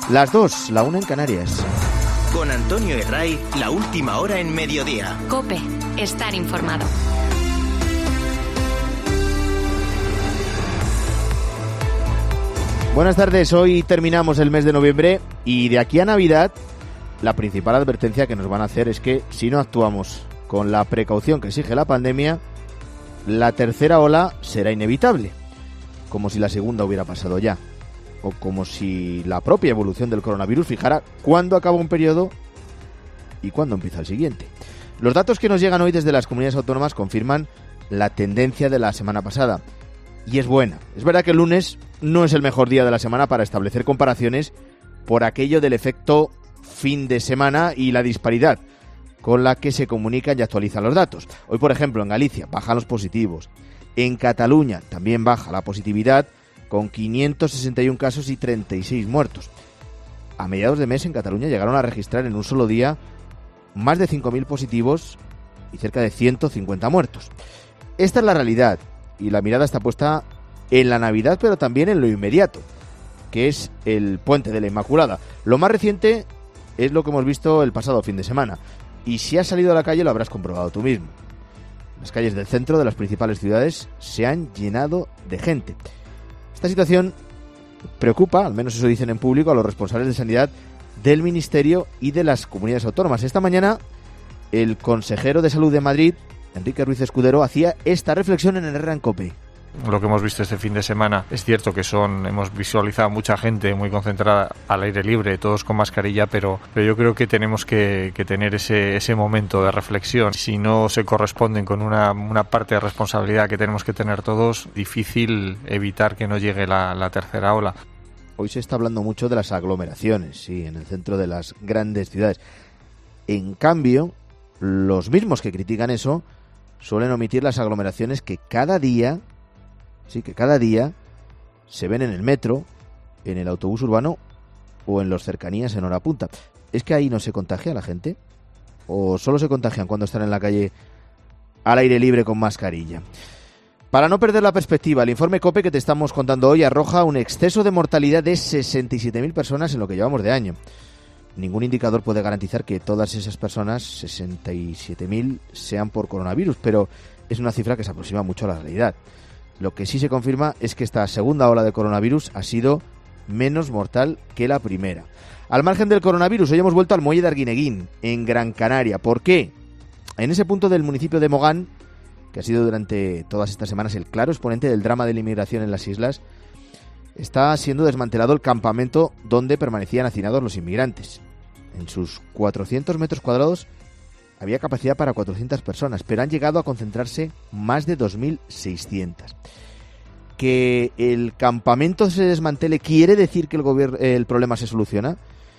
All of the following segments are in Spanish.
Las 2, la 1 en Canarias. Con Antonio Herray, la última hora en mediodía. COPE, estar informado. Buenas tardes, hoy terminamos el mes de noviembre y de aquí a Navidad la principal advertencia que nos van a hacer es que si no actuamos con la precaución que exige la pandemia, la tercera ola será inevitable, como si la segunda hubiera pasado ya, o como si la propia evolución del coronavirus fijara cuándo acaba un periodo y cuándo empieza el siguiente. Los datos que nos llegan hoy desde las comunidades autónomas confirman la tendencia de la semana pasada, y es buena. Es verdad que el lunes no es el mejor día de la semana para establecer comparaciones por aquello del efecto fin de semana y la disparidad con la que se comunican y actualizan los datos. Hoy, por ejemplo, en Galicia bajan los positivos. En Cataluña también baja la positividad con 561 casos y 36 muertos. A mediados de mes en Cataluña llegaron a registrar en un solo día más de 5.000 positivos y cerca de 150 muertos. Esta es la realidad y la mirada está puesta en la Navidad, pero también en lo inmediato, que es el Puente de la Inmaculada. Lo más reciente es lo que hemos visto el pasado fin de semana. Y si has salido a la calle lo habrás comprobado tú mismo. Las calles del centro de las principales ciudades se han llenado de gente. Esta situación preocupa, al menos eso dicen en público, a los responsables de sanidad del Ministerio y de las comunidades autónomas. Esta mañana el consejero de Salud de Madrid, Enrique Ruiz Escudero, hacía esta reflexión en el Herrera en COPE. Lo que hemos visto este fin de semana es cierto que hemos visualizado mucha gente muy concentrada al aire libre, todos con mascarilla, pero yo creo que tenemos que tener ese momento de reflexión. Si no se corresponden con una parte de responsabilidad que tenemos que tener todos, difícil evitar que no llegue la tercera ola. Hoy se está hablando mucho de las aglomeraciones, sí, en el centro de las grandes ciudades. En cambio, los mismos que critican eso suelen omitir las aglomeraciones que cada día se ven en el metro, en el autobús urbano o en los cercanías en hora punta. ¿Es que ahí no se contagia la gente? ¿O solo se contagian cuando están en la calle al aire libre con mascarilla? Para no perder la perspectiva, el informe COPE que te estamos contando hoy arroja un exceso de mortalidad de 67.000 personas en lo que llevamos de año. Ningún indicador puede garantizar que todas esas personas, 67.000, sean por coronavirus, pero es una cifra que se aproxima mucho a la realidad. Lo que sí se confirma es que esta segunda ola de coronavirus ha sido menos mortal que la primera. Al margen del coronavirus, hoy hemos vuelto al muelle de Arguineguín, en Gran Canaria. ¿Por qué? En ese punto del municipio de Mogán, que ha sido durante todas estas semanas el claro exponente del drama de la inmigración en las islas, está siendo desmantelado el campamento donde permanecían hacinados los inmigrantes. En sus 400 metros cuadrados había capacidad para 400 personas, pero han llegado a concentrarse más de 2.600. ¿Que el campamento se desmantele quiere decir que el problema se soluciona?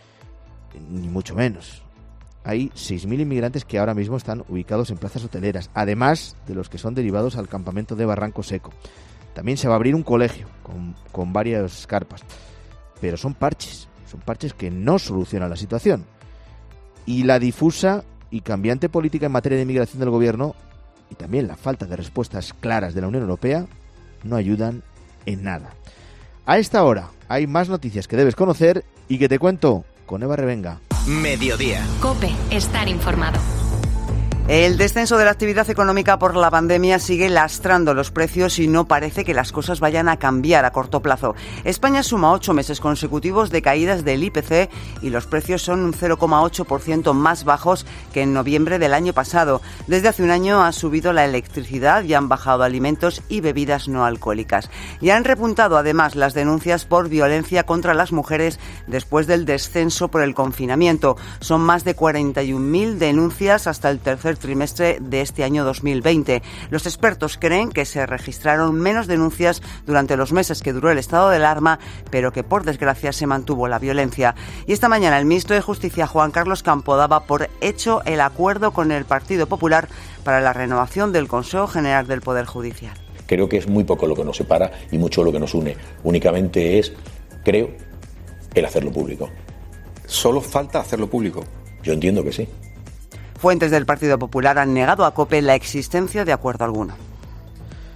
Ni mucho menos. Hay 6.000 inmigrantes que ahora mismo están ubicados en plazas hoteleras, además de los que son derivados al campamento de Barranco Seco. También se va a abrir un colegio con varias carpas, pero son parches que no solucionan la situación. Y la difusa y cambiante política en materia de inmigración del gobierno y también la falta de respuestas claras de la Unión Europea no ayudan en nada. A esta hora hay más noticias que debes conocer y que te cuento con Eva Revenga. Mediodía. COPE, estar informado. El descenso de la actividad económica por la pandemia sigue lastrando los precios y no parece que las cosas vayan a cambiar a corto plazo. España suma 8 meses consecutivos de caídas del IPC y los precios son un 0,8% más bajos que en noviembre del año pasado. Desde hace un año ha subido la electricidad y han bajado alimentos y bebidas no alcohólicas. Y han repuntado además las denuncias por violencia contra las mujeres después del descenso por el confinamiento. Son más de 41.000 denuncias hasta el tercer trimestre de este año 2020. Los expertos creen que se registraron menos denuncias durante los meses que duró el estado de alarma, pero que por desgracia se mantuvo la violencia. Y esta mañana el ministro de Justicia, Juan Carlos Campo, daba por hecho el acuerdo con el Partido Popular para la renovación del Consejo General del Poder Judicial. Creo que es muy poco lo que nos separa y mucho lo que nos une. Únicamente es, creo, el hacerlo público. ¿Solo falta hacerlo público? Yo entiendo que sí. Fuentes del Partido Popular han negado a COPE la existencia de acuerdo alguno.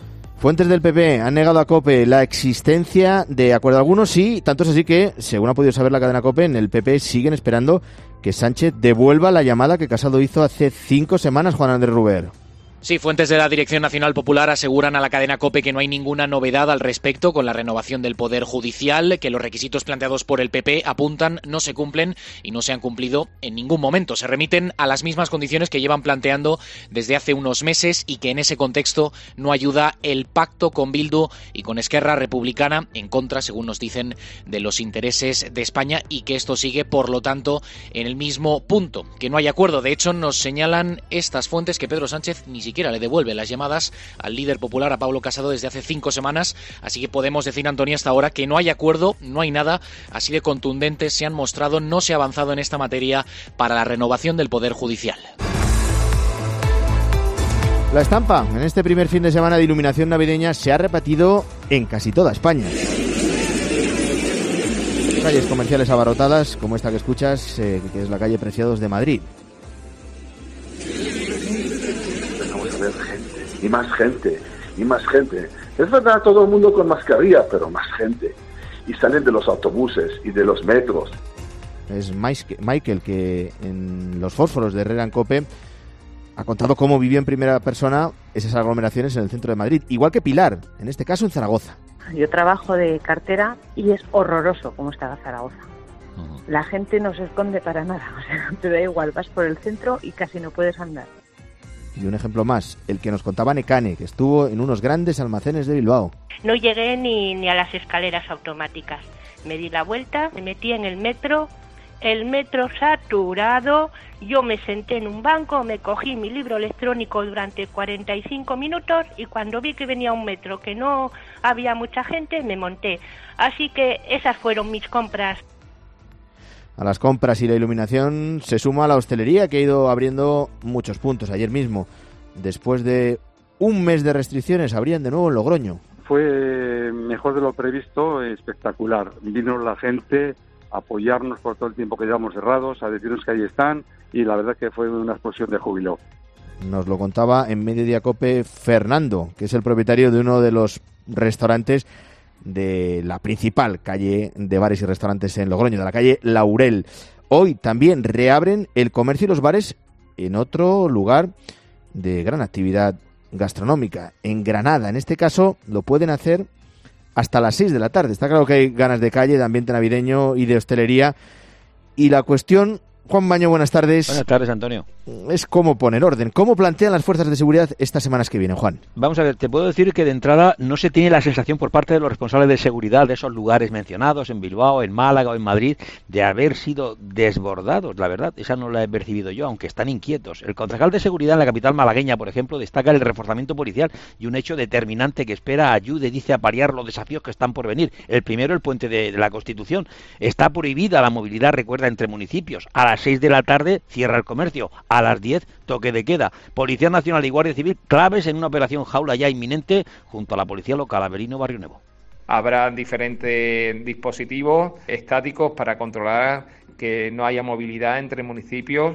Fuentes del PP han negado a COPE la existencia de acuerdo alguno, sí, tanto es así que, según ha podido saber la cadena COPE, en el PP siguen esperando que Sánchez devuelva la llamada que Casado hizo hace 5 semanas, Juan Andrés Ruber. Sí, fuentes de la Dirección Nacional Popular aseguran a la cadena COPE que no hay ninguna novedad al respecto con la renovación del Poder Judicial, que los requisitos planteados por el PP apuntan no se cumplen y no se han cumplido en ningún momento. Se remiten a las mismas condiciones que llevan planteando desde hace unos meses y que en ese contexto no ayuda el pacto con Bildu y con Esquerra Republicana en contra, según nos dicen, de los intereses de España y que esto sigue, por lo tanto, en el mismo punto, que no hay acuerdo. De hecho, nos señalan estas fuentes que Pedro Sánchez ni siquiera le devuelve las llamadas al líder popular, a Pablo Casado, desde hace 5 semanas. Así que podemos decir, Antonio, hasta ahora que no hay acuerdo, no hay nada. Así de contundentes se han mostrado, no se ha avanzado en esta materia para la renovación del Poder Judicial. La estampa en este primer fin de semana de iluminación navideña se ha repetido en casi toda España. Calles comerciales abarrotadas, como esta que escuchas, que es la calle Preciados de Madrid. Gente, y más gente, y más gente. Es verdad, todo el mundo con mascarilla, pero más gente. Y salen de los autobuses y de los metros. Es Michael, que en los fósforos de Herrera en COPE ha contado cómo vivió en primera persona esas aglomeraciones en el centro de Madrid. Igual que Pilar, en este caso en Zaragoza. Yo trabajo de cartera y es horroroso cómo está Zaragoza. La gente no se esconde para nada, o sea, te da igual, vas por el centro y casi no puedes andar. Y un ejemplo más, el que nos contaba Necane, que estuvo en unos grandes almacenes de Bilbao. No llegué ni a las escaleras automáticas. Me di la vuelta, me metí en el metro saturado, yo me senté en un banco, me cogí mi libro electrónico durante 45 minutos y cuando vi que venía un metro que no había mucha gente, me monté. Así que esas fueron mis compras. A las compras y la iluminación se suma la hostelería, que ha ido abriendo muchos puntos. Ayer mismo, después de un mes de restricciones, abrían de nuevo en Logroño. Fue mejor de lo previsto, espectacular. Vino la gente a apoyarnos por todo el tiempo que llevamos cerrados, a decirnos que ahí están, y la verdad que fue una explosión de júbilo. Nos lo contaba en Mediodía COPE Fernando, que es el propietario de uno de los restaurantes de la principal calle de bares y restaurantes en Logroño, de la calle Laurel. Hoy también reabren el comercio y los bares en otro lugar de gran actividad gastronómica, en Granada. En este caso lo pueden hacer hasta las 6 de la tarde. Está claro que hay ganas de calle, de ambiente navideño y de hostelería. Y la cuestión, Juan Baño, buenas tardes. Buenas tardes, Antonio. Es cómo poner orden. ¿Cómo plantean las fuerzas de seguridad estas semanas que vienen, Juan? Vamos a ver, te puedo decir que de entrada no se tiene la sensación por parte de los responsables de seguridad de esos lugares mencionados, en Bilbao, en Málaga o en Madrid, de haber sido desbordados. La verdad, esa no la he percibido yo, aunque están inquietos. El concejal de seguridad en la capital malagueña, por ejemplo, destaca el reforzamiento policial y un hecho determinante que espera ayude, dice, a paliar los desafíos que están por venir. El primero, el puente de la Constitución. Está prohibida la movilidad, recuerda, entre municipios. A las 6 de la tarde cierra el comercio. A las 10 toque de queda. Policía Nacional y Guardia Civil claves en una operación jaula ya inminente junto a la policía local, Avelino, Barrio Nuevo. Habrá diferentes dispositivos estáticos para controlar que no haya movilidad entre municipios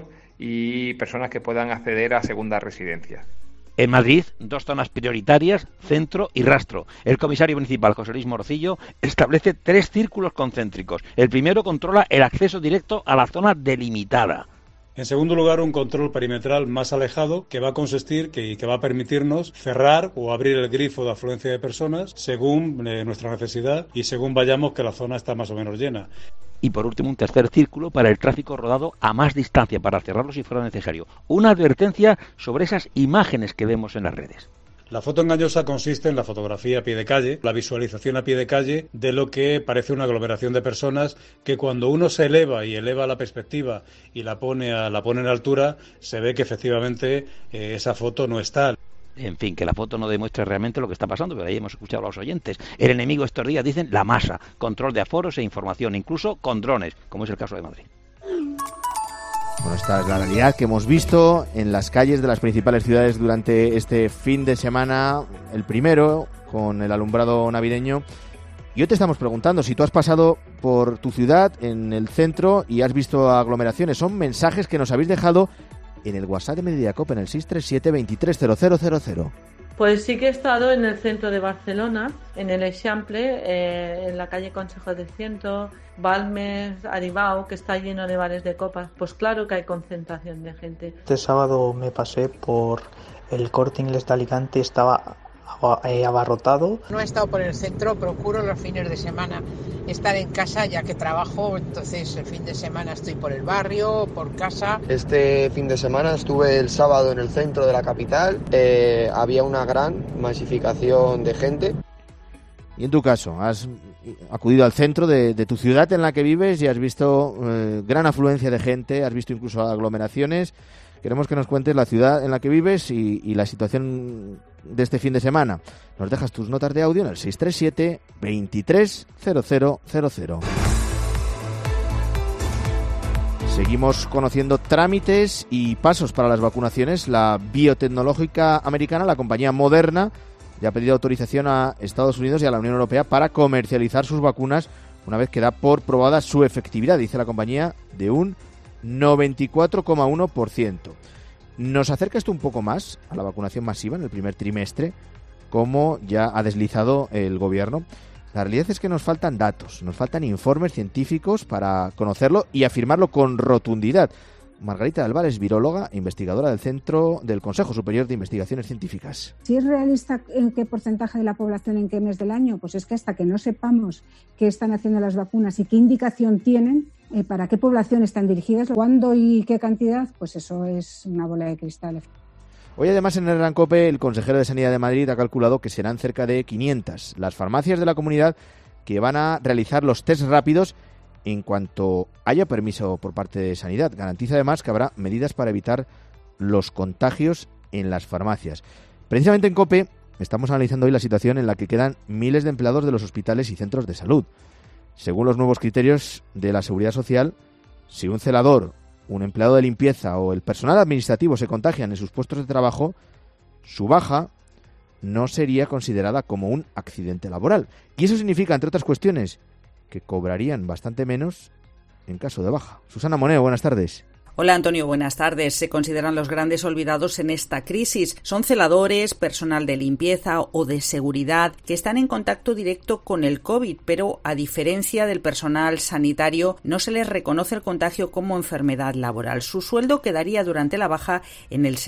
y personas que puedan acceder a segundas residencias. En Madrid, 2 zonas prioritarias, centro y rastro. El comisario municipal, José Luis Morcillo, establece 3 círculos concéntricos. El primero controla el acceso directo a la zona delimitada. En segundo lugar, un control perimetral más alejado que va a consistir que va a permitirnos cerrar o abrir el grifo de afluencia de personas según nuestra necesidad y según vayamos que la zona está más o menos llena. Y por último, un tercer círculo para el tráfico rodado a más distancia, para cerrarlo si fuera necesario. Una advertencia sobre esas imágenes que vemos en las redes. La foto engañosa consiste en la fotografía a pie de calle, la visualización a pie de calle de lo que parece una aglomeración de personas que cuando uno se eleva y eleva la perspectiva y la pone en altura, se ve que efectivamente esa foto no es tal. En fin, que la foto no demuestre realmente lo que está pasando, pero ahí hemos escuchado a los oyentes. El enemigo estos días, dicen, la masa, control de aforos e información, incluso con drones, como es el caso de Madrid. Bueno, esta es la realidad que hemos visto en las calles de las principales ciudades durante este fin de semana, el primero, con el alumbrado navideño. Y hoy te estamos preguntando si tú has pasado por tu ciudad, en el centro, y has visto aglomeraciones. Son mensajes que nos habéis dejado en el WhatsApp de Mediodía COPE, en el 637 23 0000. Pues sí que he estado en el centro de Barcelona, en el Eixample, en la calle Consejo de Ciento, Balmes, Aribau, que está lleno de bares de copas. Pues claro que hay concentración de gente. Este sábado me pasé por el Corte Inglés de Alicante, estaba abarrotado. No he estado por el centro, procuro los fines de semana estar en casa ya que trabajo, entonces el fin de semana estoy por el barrio, por casa. Este fin de semana estuve el sábado en el centro de la capital, había una gran masificación de gente. Y en tu caso, has acudido al centro de tu ciudad en la que vives y has visto gran afluencia de gente, has visto incluso aglomeraciones. Queremos que nos cuentes la ciudad en la que vives y la situación de este fin de semana. Nos dejas tus notas de audio en el 637 23 0000. Seguimos conociendo trámites y pasos para las vacunaciones. La biotecnológica americana, la compañía Moderna, ya ha pedido autorización a Estados Unidos y a la Unión Europea para comercializar sus vacunas una vez que da por probada su efectividad, dice la compañía, de un 94,1%. Nos acerca esto un poco más a la vacunación masiva en el primer trimestre, como ya ha deslizado el gobierno. La realidad es que nos faltan datos, nos faltan informes científicos para conocerlo y afirmarlo con rotundidad. Margarita Alvar es viróloga e investigadora del Centro del Consejo Superior de Investigaciones Científicas. ¿Si es realista en qué porcentaje de la población en qué mes del año? Pues es que hasta que no sepamos qué están haciendo las vacunas y qué indicación tienen, para qué población están dirigidas, cuándo y qué cantidad, pues eso es una bola de cristal. Hoy además en el Herrán Cope el consejero de Sanidad de Madrid ha calculado que serán cerca de 500 las farmacias de la comunidad que van a realizar los test rápidos en cuanto haya permiso por parte de Sanidad. Garantiza además que habrá medidas para evitar los contagios en las farmacias. Precisamente en COPE estamos analizando hoy la situación en la que quedan miles de empleados de los hospitales y centros de salud. Según los nuevos criterios de la Seguridad Social, si un celador, un empleado de limpieza o el personal administrativo se contagian en sus puestos de trabajo, su baja no sería considerada como un accidente laboral. Y eso significa, entre otras cuestiones, que cobrarían bastante menos en caso de baja. Susana Moneo, buenas tardes. Hola Antonio, buenas tardes. Se consideran los grandes olvidados en esta crisis. Son celadores, personal de limpieza o de seguridad que están en contacto directo con el COVID, pero a diferencia del personal sanitario no se les reconoce el contagio como enfermedad laboral. Su sueldo quedaría durante la baja en el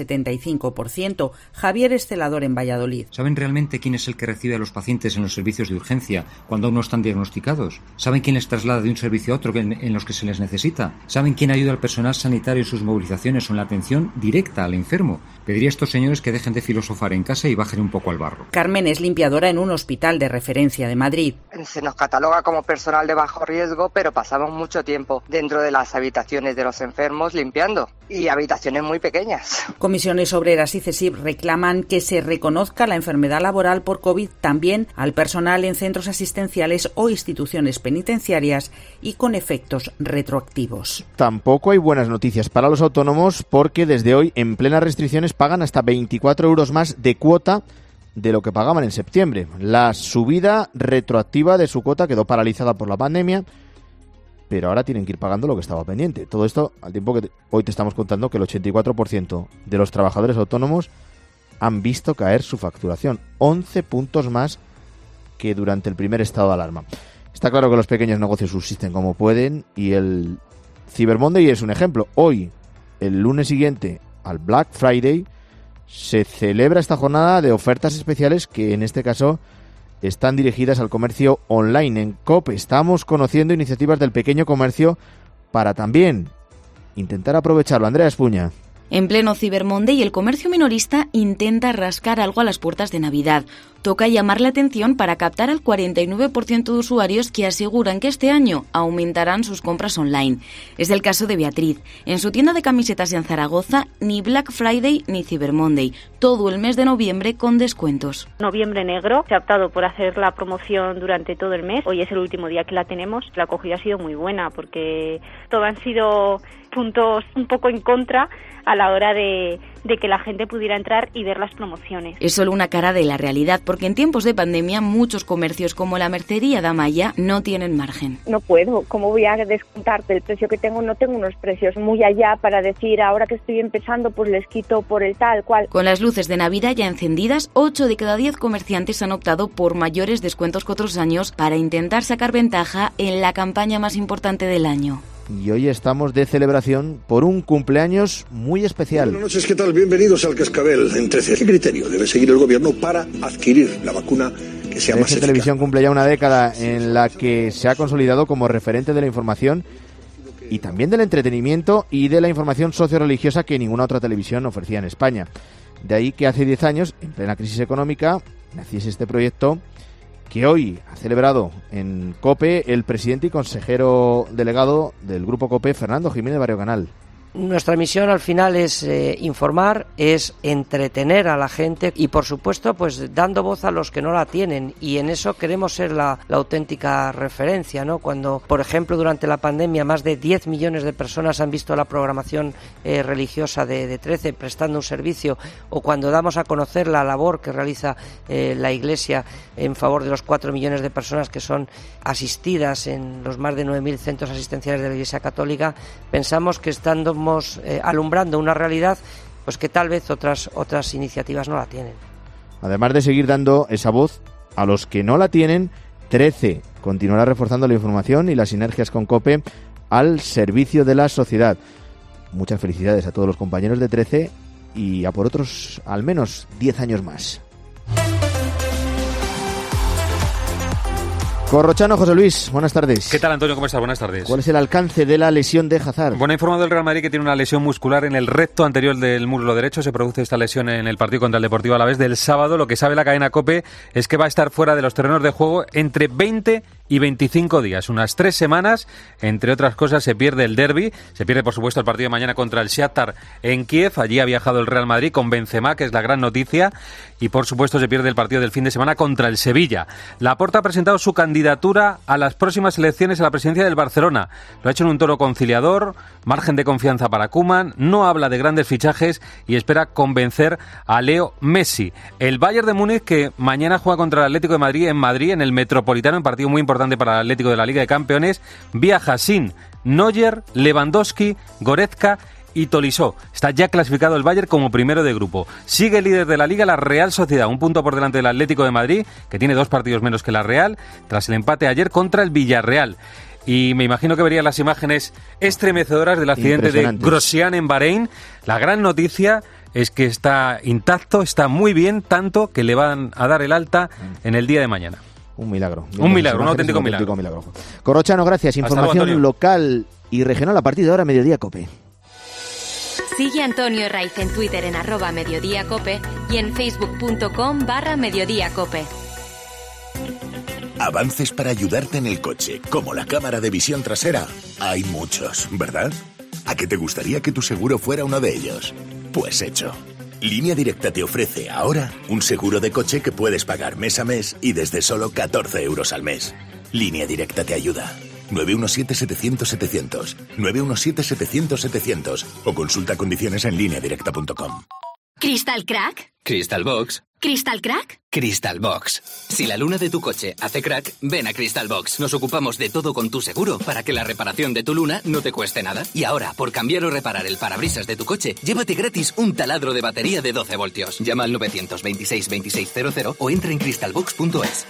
75%. Javier es celador en Valladolid. ¿Saben realmente quién es el que recibe a los pacientes en los servicios de urgencia cuando aún no están diagnosticados? ¿Saben quién les traslada de un servicio a otro en los que se les necesita? ¿Saben quién ayuda al personal sanitario en sus movilizaciones o en la atención directa al enfermo? Pediría a estos señores que dejen de filosofar en casa y bajen un poco al barro. Carmen es limpiadora en un hospital de referencia de Madrid. Se nos cataloga como personal de bajo riesgo, pero pasamos mucho tiempo dentro de las habitaciones de los enfermos limpiando, y habitaciones muy pequeñas. Comisiones Obreras y CESIF reclaman que se reconozca la enfermedad laboral por COVID también al personal en centros asistenciales o instituciones penitenciarias y con efectos retroactivos. Tampoco hay buenas noticias para los autónomos porque desde hoy, en plenas restricciones, pagan hasta 24 euros más de cuota de lo que pagaban en septiembre. La subida retroactiva de su cuota quedó paralizada por la pandemia, pero ahora tienen que ir pagando lo que estaba pendiente. Todo esto al tiempo que hoy te estamos contando que el 84% de los trabajadores autónomos han visto caer su facturación, 11 puntos más que durante el primer estado de alarma. Está claro que los pequeños negocios subsisten como pueden y el Cyber Monday es un ejemplo. Hoy, el lunes siguiente al Black Friday, se celebra esta jornada de ofertas especiales que en este caso están dirigidas al comercio online. En COPE estamos conociendo iniciativas del pequeño comercio para también intentar aprovecharlo. Andrea Espuña. En pleno Cyber Monday, el comercio minorista intenta rascar algo a las puertas de Navidad. Toca llamar la atención para captar al 49% de usuarios que aseguran que este año aumentarán sus compras online. Es el caso de Beatriz. En su tienda de camisetas en Zaragoza, ni Black Friday ni Cyber Monday. Todo el mes de noviembre con descuentos. Noviembre negro. Se ha optado por hacer la promoción durante todo el mes. Hoy es el último día que la tenemos. La acogida ha sido muy buena porque todo han sido puntos un poco en contra a la hora de que la gente pudiera entrar y ver las promociones. Es solo una cara de la realidad, porque en tiempos de pandemia muchos comercios como la mercería de Amaya no tienen margen. No puedo, ¿cómo voy a descontarte el precio que tengo? No tengo unos precios muy allá para decir ahora que estoy empezando pues les quito por el tal cual. Con las luces de Navidad ya encendidas, 8 de cada 10 comerciantes han optado por mayores descuentos que otros años para intentar sacar ventaja en la campaña más importante del año. Y hoy estamos de celebración por un cumpleaños muy especial. Buenas noches, ¿qué tal? Bienvenidos al Cascabel en 13. ¿Qué criterio debe seguir el gobierno para adquirir la vacuna que sea más eficaz? Televisión cumple ya una década en la que se ha consolidado como referente de la información y también del entretenimiento y de la información socio-religiosa que ninguna otra televisión ofrecía en España. De ahí que hace 10 años, en plena crisis económica, naciese este proyecto que hoy ha celebrado en COPE el presidente y consejero delegado del Grupo COPE, Fernando Jiménez Barrio Canal. Nuestra misión al final es informar, es entretener a la gente y por supuesto pues dando voz a los que no la tienen, y en eso queremos ser la auténtica referencia, ¿no? Cuando, por ejemplo, durante la pandemia más de 10 millones de personas han visto la programación religiosa de 13 prestando un servicio, o cuando damos a conocer la labor que realiza la Iglesia en favor de los 4 millones de personas que son asistidas en los más de 9.000 centros asistenciales de la Iglesia Católica, pensamos que estando alumbrando una realidad pues que tal vez otras iniciativas no la tienen. Además de seguir dando esa voz a los que no la tienen, 13 continuará reforzando la información y las sinergias con COPE al servicio de la sociedad. Muchas felicidades a todos los compañeros de 13 y a por otros al menos 10 años más. Corrochano, José Luis, buenas tardes. ¿Qué tal, Antonio? ¿Cómo estás? Buenas tardes. ¿Cuál es el alcance de la lesión de Hazard? Bueno, ha informado el Real Madrid que tiene una lesión muscular en el recto anterior del muslo derecho. Se produce esta lesión en el partido contra el Deportivo Alavés del sábado. Lo que sabe la cadena COPE es que va a estar fuera de los terrenos de juego entre 20 y 25 días, unas 3 semanas. Entre otras cosas, se pierde el derbi, se pierde por supuesto el partido de mañana contra el Shakhtar en Kiev. Allí ha viajado el Real Madrid con Benzema, que es la gran noticia, y por supuesto se pierde el partido del fin de semana contra el Sevilla. Laporta ha presentado su candidatura a las próximas elecciones a la presidencia del Barcelona. Lo ha hecho en un tono conciliador, margen de confianza para Koeman, no habla de grandes fichajes y espera convencer a Leo Messi. El Bayern de Múnich, que mañana juega contra el Atlético de Madrid en el Metropolitano, en partido muy importante para el Atlético de la Liga de Campeones, viaja sin Neuer, Lewandowski, Goretzka y Tolisso. Está ya clasificado el Bayern como primero de grupo. Sigue líder de la Liga la Real Sociedad, un punto por delante del Atlético de Madrid, que tiene 2 partidos menos que la Real, tras el empate ayer contra el Villarreal. Y me imagino que verían las imágenes estremecedoras del accidente de Grosjean en Bahrein. La gran noticia es que está intacto, está muy bien, tanto que le van a dar el alta en el día de mañana. Un milagro. Un auténtico milagro. Corrochano, gracias. Información luego, local y regional a partir de ahora, Mediodía COPE. Sigue a Antonio Raiz en Twitter en @mediodíacope y en facebook.com/mediodíacope. Avances para ayudarte en el coche, como la cámara de visión trasera. Hay muchos, ¿verdad? ¿A qué te gustaría que tu seguro fuera uno de ellos? Pues hecho. Línea Directa te ofrece ahora un seguro de coche que puedes pagar mes a mes y desde solo 14 euros al mes. Línea Directa te ayuda. 917-700-700, 917-700-700 o consulta condiciones en lineadirecta.com. ¿Crystal Crack? Crystal Box. ¿Crystal Crack? Crystal Box. Si la luna de tu coche hace crack, ven a Crystal Box. Nos ocupamos de todo con tu seguro para que la reparación de tu luna no te cueste nada. Y ahora, por cambiar o reparar el parabrisas de tu coche, llévate gratis un taladro de batería de 12 voltios. Llama al 926-2600 o entra en crystalbox.es.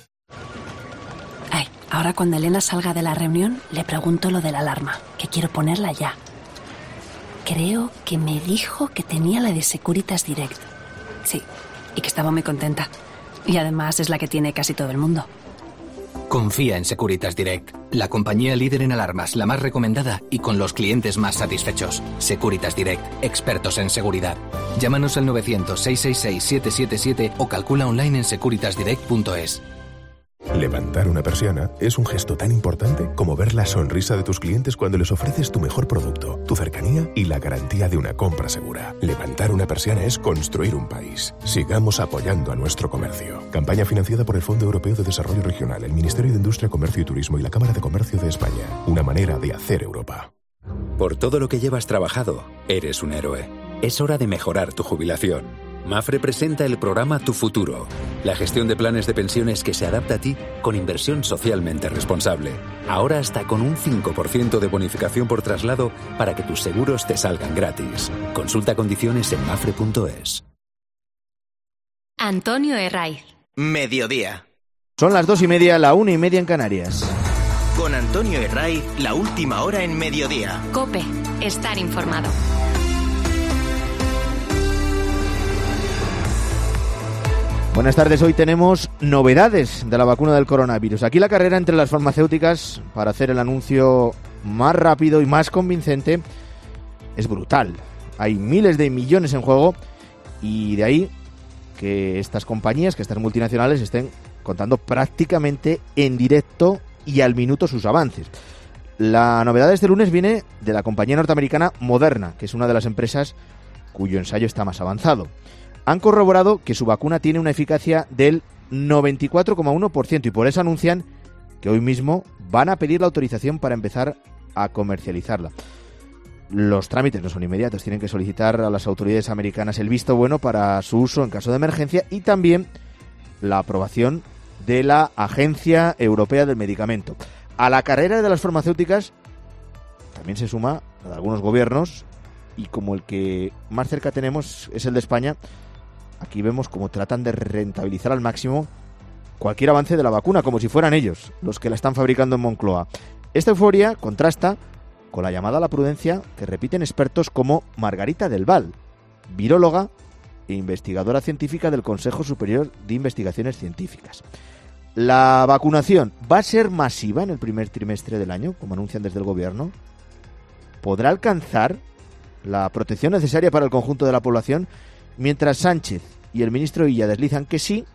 Ahora cuando Elena salga de la reunión, le pregunto lo de la alarma, que quiero ponerla ya. Creo que me dijo que tenía la de Securitas Direct. Sí, y que estaba muy contenta. Y además es la que tiene casi todo el mundo. Confía en Securitas Direct, la compañía líder en alarmas, la más recomendada y con los clientes más satisfechos. Securitas Direct, expertos en seguridad. Llámanos al 900-666-777 o calcula online en securitasdirect.es. Levantar una persiana es un gesto tan importante como ver la sonrisa de tus clientes cuando les ofreces tu mejor producto, tu cercanía y la garantía de una compra segura. Levantar una persiana es construir un país. Sigamos apoyando a nuestro comercio. Campaña financiada por el Fondo Europeo de Desarrollo Regional, el Ministerio de Industria, Comercio y Turismo y la Cámara de Comercio de España. Una manera de hacer Europa. Por todo lo que llevas trabajado, eres un héroe. Es hora de mejorar tu jubilación. Mapfre presenta el programa Tu Futuro, la gestión de planes de pensiones que se adapta a ti con inversión socialmente responsable. Ahora hasta con un 5% de bonificación por traslado para que tus seguros te salgan gratis. Consulta condiciones en mapfre.es. Antonio Herraiz. Mediodía. Son las 2:30, la 1:30 en Canarias. Con Antonio Herraiz, la última hora en Mediodía. COPE. Estar informado. Buenas tardes, hoy tenemos novedades de la vacuna del coronavirus. Aquí la carrera entre las farmacéuticas para hacer el anuncio más rápido y más convincente es brutal. Hay miles de millones en juego y de ahí que estas compañías, que estas multinacionales estén contando prácticamente en directo y al minuto sus avances. La novedad de este lunes viene de la compañía norteamericana Moderna, que es una de las empresas cuyo ensayo está más avanzado. Han corroborado que su vacuna tiene una eficacia del 94,1% y por eso anuncian que hoy mismo van a pedir la autorización para empezar a comercializarla. Los trámites no son inmediatos, tienen que solicitar a las autoridades americanas el visto bueno para su uso en caso de emergencia y también la aprobación de la Agencia Europea del Medicamento. A la carrera de las farmacéuticas también se suma la de algunos gobiernos y como el que más cerca tenemos es el de España, aquí vemos cómo tratan de rentabilizar al máximo cualquier avance de la vacuna, como si fueran ellos los que la están fabricando en Moncloa. Esta euforia contrasta con la llamada a la prudencia que repiten expertos como Margarita del Val, viróloga e investigadora científica del Consejo Superior de Investigaciones Científicas. ¿La vacunación va a ser masiva en el primer trimestre del año, como anuncian desde el gobierno? ¿Podrá alcanzar la protección necesaria para el conjunto de la población? Mientras Sánchez y el ministro Illa deslizan que sí,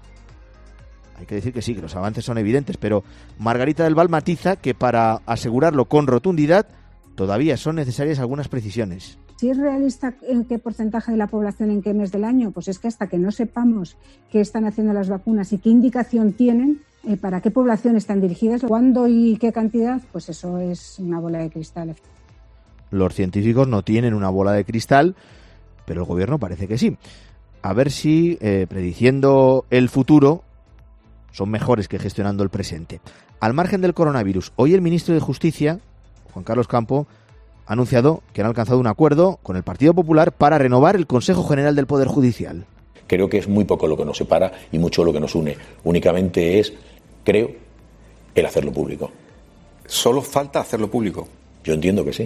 hay que decir que sí, que los avances son evidentes, pero Margarita del Val matiza que para asegurarlo con rotundidad todavía son necesarias algunas precisiones. Si es realista en qué porcentaje de la población en qué mes del año, pues es que hasta que no sepamos qué están haciendo las vacunas y qué indicación tienen, para qué población están dirigidas, cuándo y qué cantidad, pues eso es una bola de cristal. Los científicos no tienen una bola de cristal, pero el gobierno parece que sí. A ver si, prediciendo el futuro, son mejores que gestionando el presente. Al margen del coronavirus, hoy el ministro de Justicia, Juan Carlos Campo, ha anunciado que han alcanzado un acuerdo con el Partido Popular para renovar el Consejo General del Poder Judicial. Creo que es muy poco lo que nos separa y mucho lo que nos une. Únicamente es, creo, el hacerlo público. ¿Solo falta hacerlo público? Yo entiendo que sí.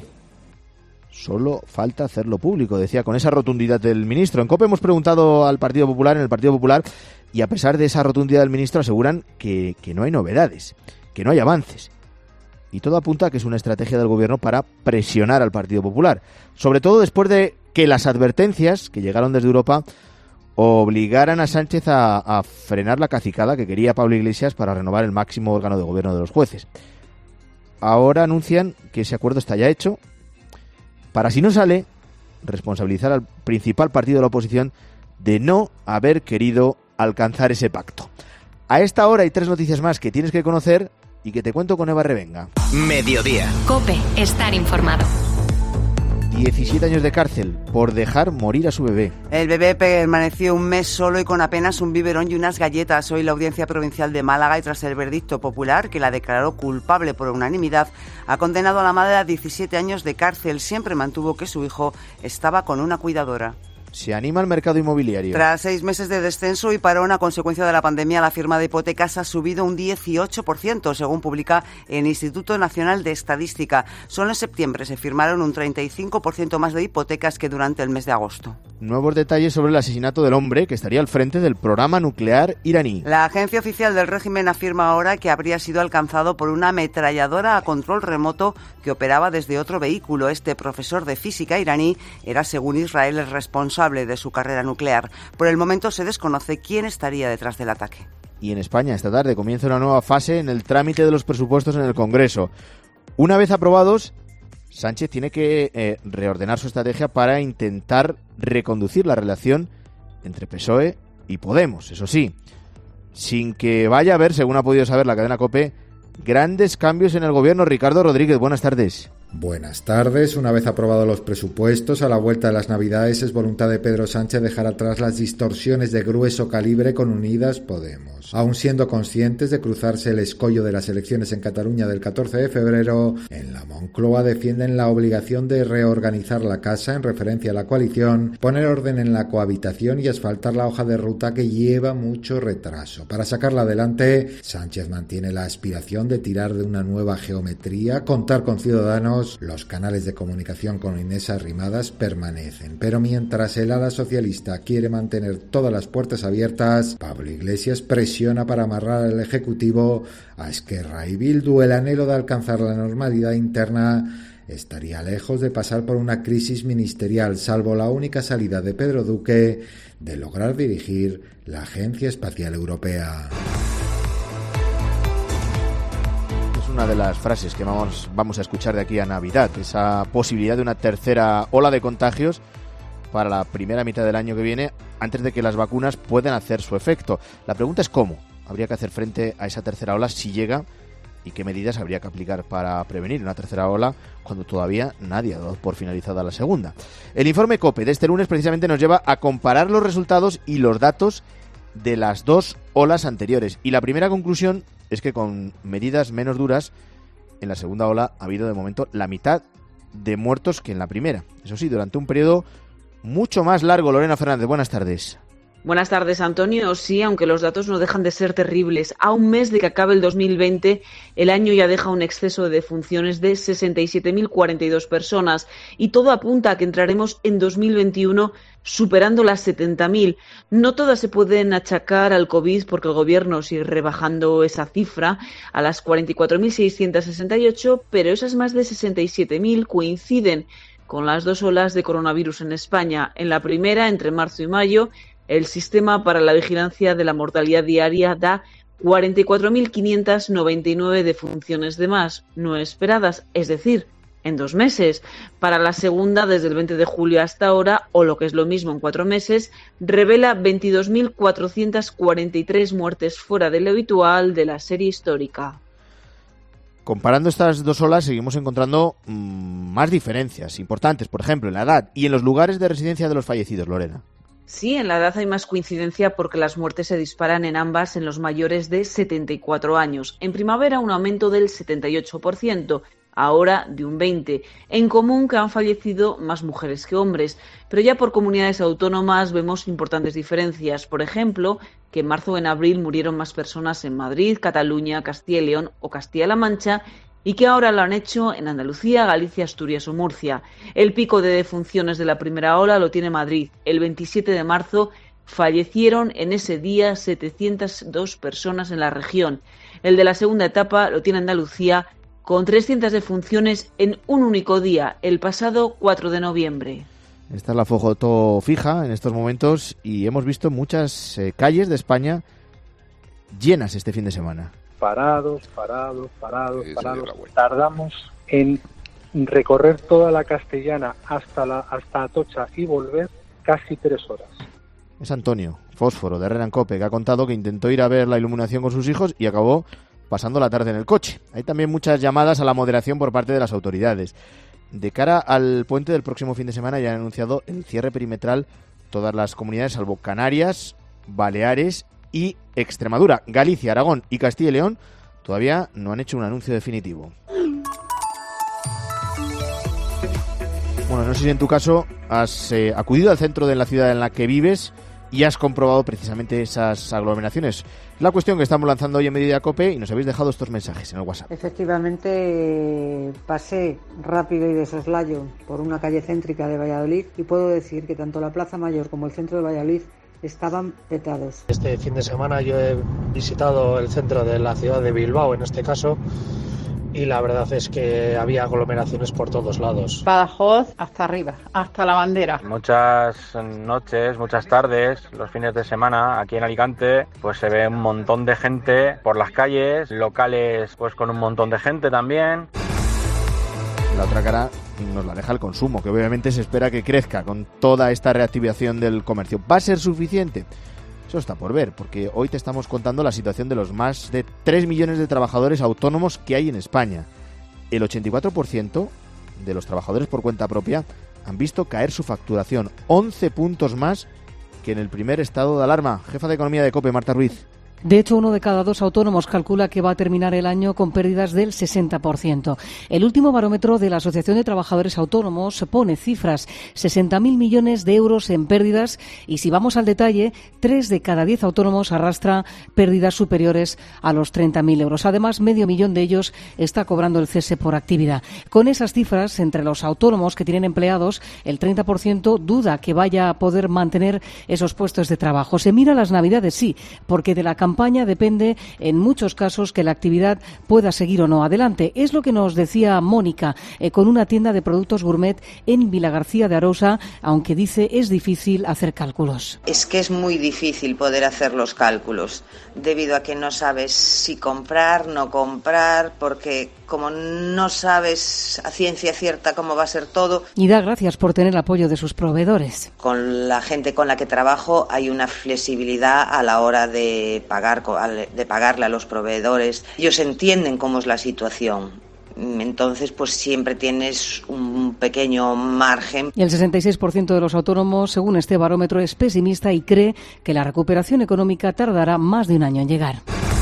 Solo falta hacerlo público, decía con esa rotundidad del ministro. En COPE hemos preguntado al Partido Popular, en el Partido Popular, y a pesar de esa rotundidad del ministro aseguran que no hay novedades, que no hay avances. Y todo apunta a que es una estrategia del gobierno para presionar al Partido Popular, sobre todo después de que las advertencias que llegaron desde Europa obligaran a Sánchez a frenar la cacicada que quería Pablo Iglesias para renovar el máximo órgano de gobierno de los jueces. Ahora anuncian que ese acuerdo está ya hecho, para si no sale, responsabilizar al principal partido de la oposición de no haber querido alcanzar ese pacto. A esta hora hay 3 noticias más que tienes que conocer y que te cuento con Eva Revenga. Mediodía. COPE. Estar informado. 17 años de cárcel por dejar morir a su bebé. El bebé permaneció un mes solo y con apenas un biberón y unas galletas. Hoy la Audiencia Provincial de Málaga, y tras el veredicto popular, que la declaró culpable por unanimidad, ha condenado a la madre a 17 años de cárcel. Siempre mantuvo que su hijo estaba con una cuidadora. Se anima el mercado inmobiliario. Tras 6 meses de descenso y parón a consecuencia de la pandemia, la firma de hipotecas ha subido un 18%, según publica el Instituto Nacional de Estadística. Solo en septiembre se firmaron un 35% más de hipotecas que durante el mes de agosto. Nuevos detalles sobre el asesinato del hombre que estaría al frente del programa nuclear iraní. La agencia oficial del régimen afirma ahora que habría sido alcanzado por una ametralladora a control remoto que operaba desde otro vehículo. Este profesor de física iraní era, según Israel, el responsable de su carrera nuclear. Por el momento se desconoce quién estaría detrás del ataque. Y en España esta tarde comienza una nueva fase en el trámite de los presupuestos en el Congreso. Una vez aprobados, Sánchez tiene que reordenar su estrategia para intentar reconducir la relación entre PSOE y Podemos, eso sí, sin que vaya a haber, según ha podido saber la cadena COPE, grandes cambios en el gobierno. Ricardo Rodríguez, buenas tardes. Buenas tardes. Una vez aprobados los presupuestos, a la vuelta de las Navidades es voluntad de Pedro Sánchez dejar atrás las distorsiones de grueso calibre con Unidas Podemos. Aun siendo conscientes de cruzarse el escollo de las elecciones en Cataluña del 14 de febrero, en la Moncloa defienden la obligación de reorganizar la casa en referencia a la coalición, poner orden en la cohabitación y asfaltar la hoja de ruta que lleva mucho retraso. Para sacarla adelante, Sánchez mantiene la aspiración de tirar de una nueva geometría, contar con Ciudadanos. Los canales de comunicación con Inés Arrimadas permanecen, pero mientras el ala socialista quiere mantener todas las puertas abiertas, Pablo Iglesias presiona para amarrar al Ejecutivo a Esquerra y Bildu. El anhelo de alcanzar la normalidad interna estaría lejos de pasar por una crisis ministerial, salvo la única salida de Pedro Duque de lograr dirigir la Agencia Espacial Europea. Una de las frases que vamos a escuchar de aquí a Navidad, esa posibilidad de una tercera ola de contagios para la primera mitad del año que viene, antes de que las vacunas puedan hacer su efecto. La pregunta es cómo habría que hacer frente a esa tercera ola si llega y qué medidas habría que aplicar para prevenir una tercera ola cuando todavía nadie ha dado por finalizada la segunda. El informe COPE de este lunes precisamente nos lleva a comparar los resultados y los datos de las dos olas anteriores. Y la primera conclusión es que con medidas menos duras, en la segunda ola ha habido de momento la mitad de muertos que en la primera. Eso sí, durante un periodo mucho más largo. Lorena Fernández, buenas tardes. Buenas tardes, Antonio. Sí, aunque los datos no dejan de ser terribles. A un mes de que acabe el 2020, el año ya deja un exceso de defunciones de 67.042 personas y todo apunta a que entraremos en 2021 superando las 70.000. No todas se pueden achacar al COVID porque el Gobierno sigue rebajando esa cifra a las 44.668, pero esas más de 67.000 coinciden con las dos olas de coronavirus en España. En la primera, entre marzo y mayo, el Sistema para la Vigilancia de la Mortalidad Diaria da 44.599 defunciones de más, no esperadas, es decir, en 2 meses. Para la segunda, desde el 20 de julio hasta ahora, o lo que es lo mismo en 4 meses, revela 22.443 muertes fuera de lo habitual de la serie histórica. Comparando estas dos olas seguimos encontrando más diferencias importantes, por ejemplo, en la edad y en los lugares de residencia de los fallecidos, Lorena. Sí, en la edad hay más coincidencia porque las muertes se disparan en ambas en los mayores de 74 años. En primavera un aumento del 78%, ahora de un 20%. En común que han fallecido más mujeres que hombres, pero ya por comunidades autónomas vemos importantes diferencias. Por ejemplo, que en marzo o en abril murieron más personas en Madrid, Cataluña, Castilla y León o Castilla-La Mancha, y que ahora lo han hecho en Andalucía, Galicia, Asturias o Murcia. El pico de defunciones de la primera ola lo tiene Madrid. El 27 de marzo fallecieron en ese día 702 personas en la región. El de la segunda etapa lo tiene Andalucía, con 300 defunciones en un único día, el pasado 4 de noviembre. Esta es la foto fija en estos momentos y hemos visto muchas calles de España llenas este fin de semana. Parados. Tardamos en recorrer toda la Castellana hasta Atocha y volver casi 3 horas. Es Antonio Fósforo de Herrera en Cope, que ha contado que intentó ir a ver la iluminación con sus hijos y acabó pasando la tarde en el coche. Hay también muchas llamadas a la moderación por parte de las autoridades. De cara al puente del próximo fin de semana ya han anunciado el cierre perimetral todas las comunidades salvo Canarias, Baleares y Extremadura. Galicia, Aragón y Castilla y León todavía no han hecho un anuncio definitivo. Bueno, no sé si en tu caso has acudido al centro de la ciudad en la que vives y has comprobado precisamente esas aglomeraciones. La cuestión que estamos lanzando hoy en Mediodía COPE y nos habéis dejado estos mensajes en el WhatsApp. Efectivamente, pasé rápido y de soslayo por una calle céntrica de Valladolid y puedo decir que tanto la Plaza Mayor como el centro de Valladolid estaban petados. Este fin de semana yo he visitado el centro de la ciudad de Bilbao, en este caso, y la verdad es que había aglomeraciones por todos lados. Badajoz hasta arriba, hasta la bandera. Muchas noches, muchas tardes, los fines de semana aquí en Alicante, pues se ve un montón de gente por las calles, locales pues con un montón de gente también. La otra cara nos la deja el consumo, que obviamente se espera que crezca con toda esta reactivación del comercio. ¿Va a ser suficiente? Eso está por ver, porque hoy te estamos contando la situación de los más de 3 millones de trabajadores autónomos que hay en España. El 84% de los trabajadores por cuenta propia han visto caer su facturación 11 puntos más que en el primer estado de alarma. Jefa de Economía de COPE, Marta Ruiz. De hecho, 1 de cada 2 autónomos calcula que va a terminar el año con pérdidas del 60%. El último barómetro de la Asociación de Trabajadores Autónomos pone cifras, 60.000 millones de euros en pérdidas, y si vamos al detalle, 3 de cada 10 autónomos arrastra pérdidas superiores a los 30.000 euros. Además, medio millón de ellos está cobrando el cese por actividad. Con esas cifras, entre los autónomos que tienen empleados, el 30% duda que vaya a poder mantener esos puestos de trabajo. Se mira las Navidades, sí, porque de la campaña depende en muchos casos que la actividad pueda seguir o no adelante. Es lo que nos decía Mónica con una tienda de productos gourmet en Vilagarcía de Arousa, aunque dice es difícil hacer cálculos. Es que es muy difícil poder hacer los cálculos debido a que no sabes si comprar, no comprar, porque como no sabes a ciencia cierta cómo va a ser todo. Y da gracias por tener el apoyo de sus proveedores. Con la gente con la que trabajo hay una flexibilidad a la hora de pagarle a los proveedores. Ellos entienden cómo es la situación. Entonces, pues siempre tienes un pequeño margen. Y el 66% de los autónomos, según este barómetro, es pesimista y cree que la recuperación económica tardará más de un año en llegar.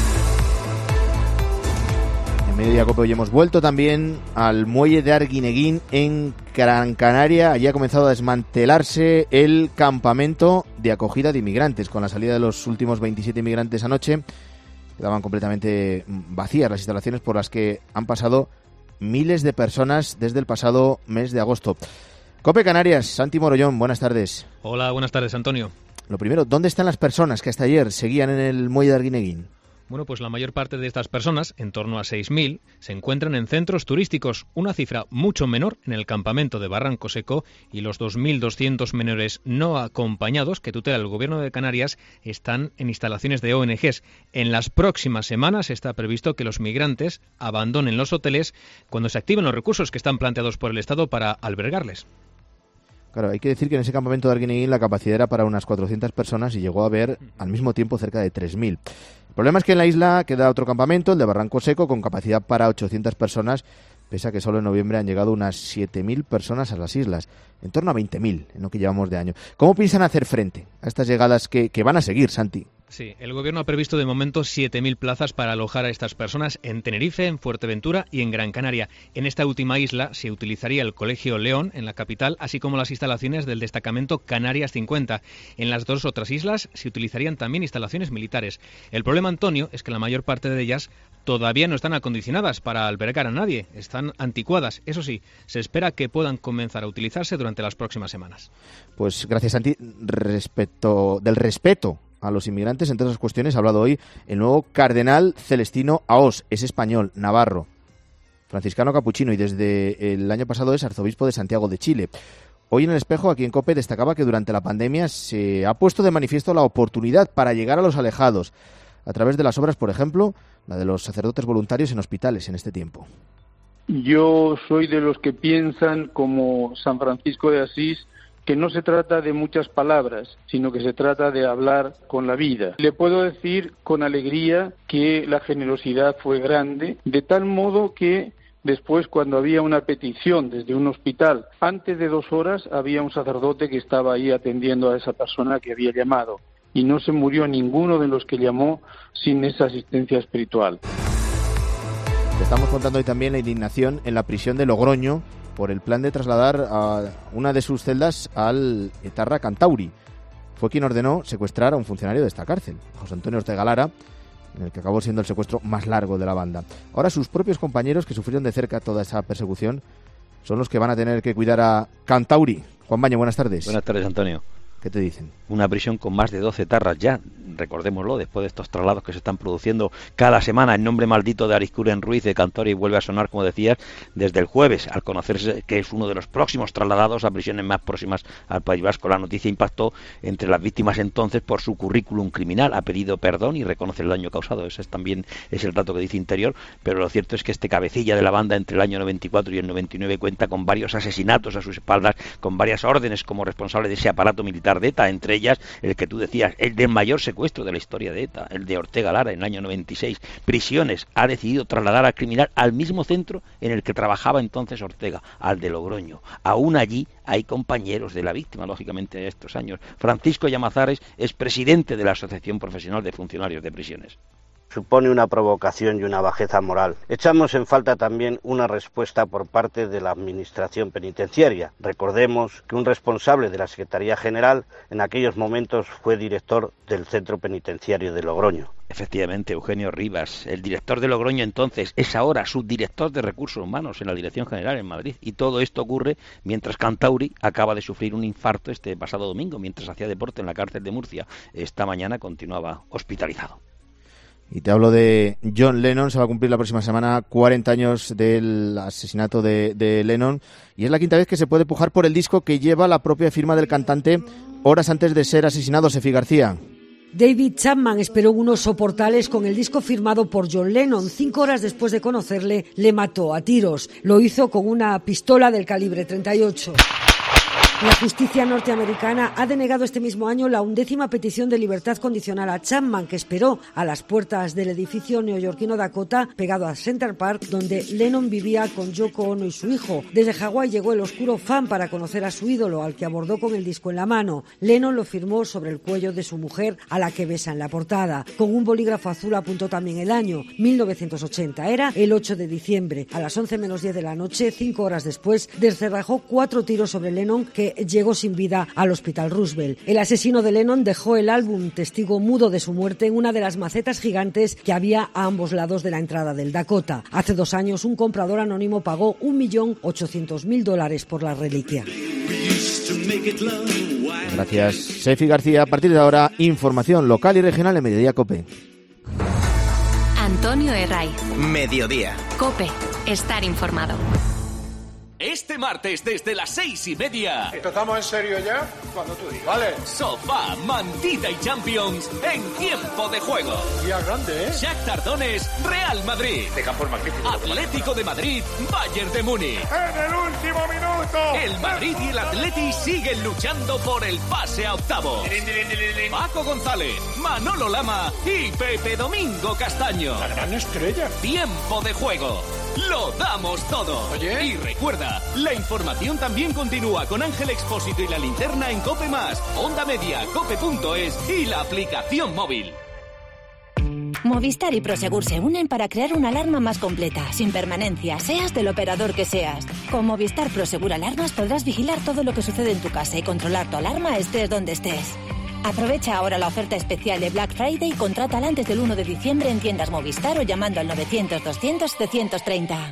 En Mediodía Cope hoy hemos vuelto también al muelle de Arguineguín en Gran Canaria. Allí ha comenzado a desmantelarse el campamento de acogida de inmigrantes. Con la salida de los últimos 27 inmigrantes anoche, quedaban completamente vacías las instalaciones por las que han pasado miles de personas desde el pasado mes de agosto. Cope Canarias, Santi Morollón, buenas tardes. Hola, buenas tardes, Antonio. Lo primero, ¿dónde están las personas que hasta ayer seguían en el muelle de Arguineguín? Bueno, pues la mayor parte de estas personas, en torno a 6.000, se encuentran en centros turísticos, una cifra mucho menor en el campamento de Barranco Seco, y los 2.200 menores no acompañados que tutela el Gobierno de Canarias están en instalaciones de ONGs. En las próximas semanas está previsto que los migrantes abandonen los hoteles cuando se activen los recursos que están planteados por el Estado para albergarles. Claro, hay que decir que en ese campamento de Arguineguín la capacidad era para unas 400 personas y llegó a haber al mismo tiempo cerca de 3.000. El problema es que en la isla queda otro campamento, el de Barranco Seco, con capacidad para 800 personas, pese a que solo en noviembre han llegado unas 7.000 personas a las islas, en torno a 20.000 en lo que llevamos de año. ¿Cómo piensan hacer frente a estas llegadas que van a seguir, Santi? Sí, el Gobierno ha previsto de momento 7.000 plazas para alojar a estas personas en Tenerife, en Fuerteventura y en Gran Canaria. En esta última isla se utilizaría el Colegio León, en la capital, así como las instalaciones del destacamento Canarias 50. En las dos otras islas se utilizarían también instalaciones militares. El problema, Antonio, es que la mayor parte de ellas todavía no están acondicionadas para albergar a nadie, están anticuadas. Eso sí, se espera que puedan comenzar a utilizarse durante las próximas semanas. Pues gracias, Santi. Respecto del respeto a los inmigrantes, entre otras cuestiones, ha hablado hoy el nuevo cardenal Celestino Aós, es español, navarro, franciscano capuchino y desde el año pasado es arzobispo de Santiago de Chile. Hoy en El Espejo, aquí en COPE, destacaba que durante la pandemia se ha puesto de manifiesto la oportunidad para llegar a los alejados, a través de las obras, por ejemplo, la de los sacerdotes voluntarios en hospitales en este tiempo. Yo soy de los que piensan, como San Francisco de Asís, que no se trata de muchas palabras, sino que se trata de hablar con la vida. Le puedo decir con alegría que la generosidad fue grande, de tal modo que después, cuando había una petición desde un hospital, antes de 2 horas había un sacerdote que estaba ahí atendiendo a esa persona que había llamado, y no se murió ninguno de los que llamó sin esa asistencia espiritual. Te estamos contando hoy también la indignación en la prisión de Logroño por el plan de trasladar a una de sus celdas al etarra Cantauri. Fue quien ordenó secuestrar a un funcionario de esta cárcel, José Antonio Ortega Lara, en el que acabó siendo el secuestro más largo de la banda. Ahora sus propios compañeros, que sufrieron de cerca toda esa persecución, son los que van a tener que cuidar a Cantauri. Juan Baño, buenas tardes. Buenas tardes, Antonio. ¿Qué te dicen? Una prisión con más de 12 etarras ya, recordémoslo, después de estos traslados que se están produciendo cada semana. El nombre maldito de Arizcuren Ruiz de Cantauri vuelve a sonar, como decías, desde el jueves, al conocerse que es uno de los próximos trasladados a prisiones más próximas al País Vasco. La noticia impactó entre las víctimas entonces por su currículum criminal. Ha pedido perdón y reconoce el daño causado. Ese también es el dato que dice Interior, pero lo cierto es que este cabecilla de la banda entre el año 94 y el 99 cuenta con varios asesinatos a sus espaldas, con varias órdenes como responsable de ese aparato militar atentados de ETA, entre ellas el que tú decías, el del mayor secuestro de la historia de ETA, el de Ortega Lara en el año 96. Prisiones ha decidido trasladar al criminal al mismo centro en el que trabajaba entonces Ortega, al de Logroño. Aún allí hay compañeros de la víctima, lógicamente, de estos años. Francisco Llamazares es presidente de la Asociación Profesional de Funcionarios de Prisiones. Supone una provocación y una bajeza moral. Echamos en falta también una respuesta por parte de la Administración Penitenciaria. Recordemos que un responsable de la Secretaría General en aquellos momentos fue director del Centro Penitenciario de Logroño. Efectivamente, Eugenio Rivas, el director de Logroño entonces, es ahora subdirector de Recursos Humanos en la Dirección General en Madrid. Y todo esto ocurre mientras Cantauri acaba de sufrir un infarto este pasado domingo, mientras hacía deporte en la cárcel de Murcia. Esta mañana continuaba hospitalizado. Y te hablo de John Lennon. Se va a cumplir la próxima semana 40 años del asesinato de Lennon, y es la quinta vez que se puede pujar por el disco que lleva la propia firma del cantante horas antes de ser asesinado. Sefi García. David Chapman esperó unos soportales con el disco firmado por John Lennon. 5 horas después de conocerle, le mató a tiros. Lo hizo con una pistola del calibre 38. La justicia norteamericana ha denegado este mismo año la 11ª petición de libertad condicional a Chapman, que esperó a las puertas del edificio neoyorquino Dakota, pegado a Center Park, donde Lennon vivía con Yoko Ono y su hijo. Desde Hawái llegó el oscuro fan para conocer a su ídolo, al que abordó con el disco en la mano. Lennon lo firmó sobre el cuello de su mujer, a la que besa en la portada. Con un bolígrafo azul apuntó también el año, 1980. Era el 8 de diciembre. A las 11 menos 10 de la noche, 5 horas después, descerrajó 4 tiros sobre Lennon, que llegó sin vida al Hospital Roosevelt. El asesino de Lennon dejó el álbum testigo mudo de su muerte en una de las macetas gigantes que había a ambos lados de la entrada del Dakota. Hace 2 años, un comprador anónimo pagó $1.800.000 por la reliquia. Gracias, Sefi García. A partir de ahora, información local y regional en Mediodía COPE. Antonio Herray. Mediodía. COPE. Estar informado. Este martes desde las 6:30. ¿Empezamos en serio ya? Cuando tú digas. Vale. Sofá, mantita y Champions en tiempo de juego. Día grande, ¿eh? Shakhtar Donetsk, Real Madrid. De campo magnífico. Atlético de Madrid, Bayern de Múnich. ¡En el último minuto! El Madrid y el Atleti siguen luchando por el pase a octavos. Paco González, Manolo Lama y Pepe Domingo Castaño. La gran estrella. Tiempo de juego. Lo damos todo. Oye. Y recuerda, la información también continúa con Ángel Expósito y la linterna en COPE+, Onda Media, cope.es y la aplicación móvil. Movistar y Prosegur se unen para crear una alarma más completa, sin permanencia, seas del operador que seas. Con Movistar Prosegur Alarmas podrás vigilar todo lo que sucede en tu casa y controlar tu alarma estés donde estés. Aprovecha ahora la oferta especial de Black Friday y contrátala antes del 1 de diciembre en tiendas Movistar o llamando al 900-200-730.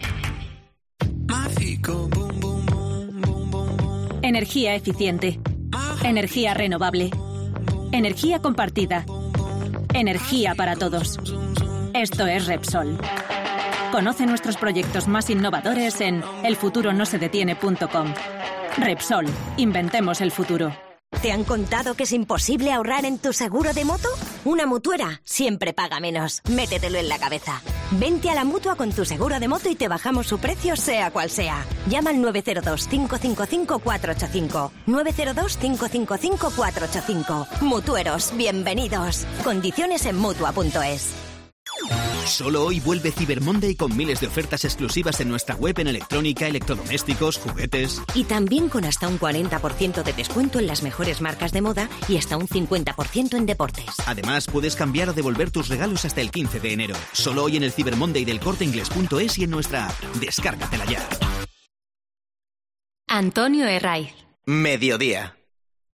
Energía eficiente. Energía renovable. Energía compartida. Energía para todos. Esto es Repsol. Conoce nuestros proyectos más innovadores en elfuturonosedetiene.com. Repsol. Inventemos el futuro. ¿Te han contado que es imposible ahorrar en tu seguro de moto? Una mutuera siempre paga menos. Métetelo en la cabeza. Vente a la Mutua con tu seguro de moto y te bajamos su precio sea cual sea. Llama al 902-555-485. 902-555-485. Mutueros, bienvenidos. Condiciones en Mutua.es. Solo hoy vuelve Cyber Monday con miles de ofertas exclusivas en nuestra web en electrónica, electrodomésticos, juguetes. Y también con hasta un 40% de descuento en las mejores marcas de moda y hasta un 50% en deportes. Además, puedes cambiar o devolver tus regalos hasta el 15 de enero. Solo hoy en el Cyber Monday del Corteinglés.es y en nuestra app. Descárgatela ya. Antonio Herray. Mediodía.